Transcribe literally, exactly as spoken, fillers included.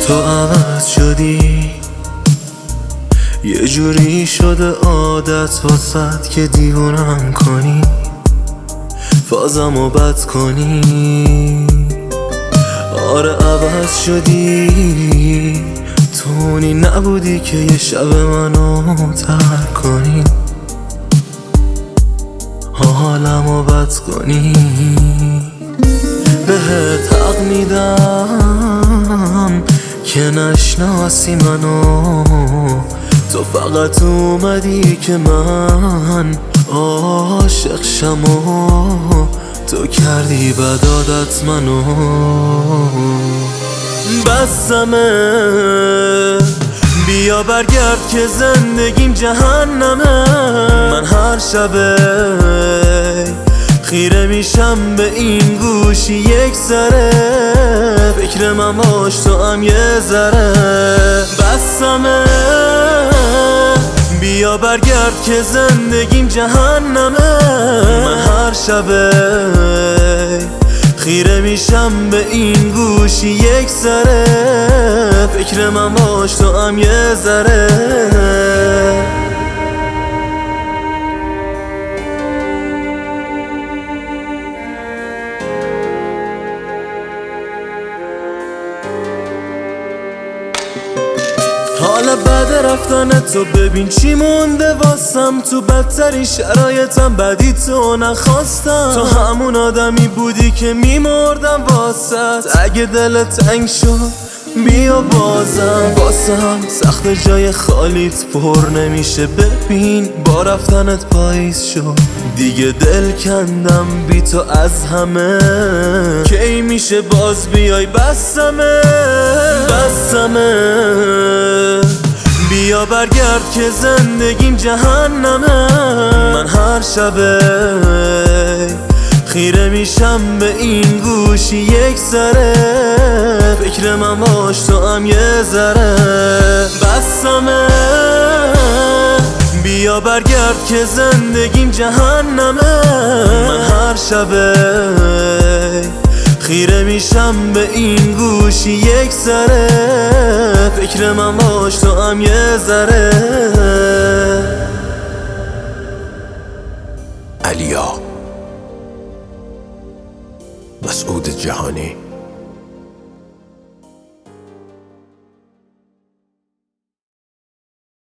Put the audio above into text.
تو عوض شدی، یه جوری شده عادت واسد که دیوونم کنی، فازمو بد کنی. آره عوض شدی، تو اونی نبودی که یه شب منو ترک کنی، حالمو بد کنی. بهت حق میدم که نشناسی منو، تو فقط اومدی که من عاشق شم و تو کردی بد عادت منو. بسمه بیا برگرد که زندگیم جهنمه، من هر شبه خیره میشم به این گوشی یک ذره، فکر من باش تو هم یه ذره. بسمه بیا برگرد که زندگیم جهنمه، من هر شبه خیره میشم به این گوشی یک ذره، فکر من باش تو هم یه ذره. حالا بعد رفتن تو ببین چی مونده واسم، تو بدترین شرایطم بدی تو نخواستم، تو همون آدمی بودی که میمردم واسط. اگه دلت تنگ شد بیا بازم، واسم سخت جای خالیت پر نمیشه. ببین با رفتنت پاییز شد، دیگه دل کندم بی تو از همه، کی میشه باز بیای؟ بسمه بسمه بیا برگرد که زندگیم جهنمه، من هر شبه خیره میشم به این گوشی یک ذره، فکر من باش تو هم یه ذره. بسمه بیا برگرد که زندگیم جهنمه، من هر شبه خیره میشم به این گوشی یک ذره، فکر من باش تو هم یه ذره. علیا مسعود جهانی.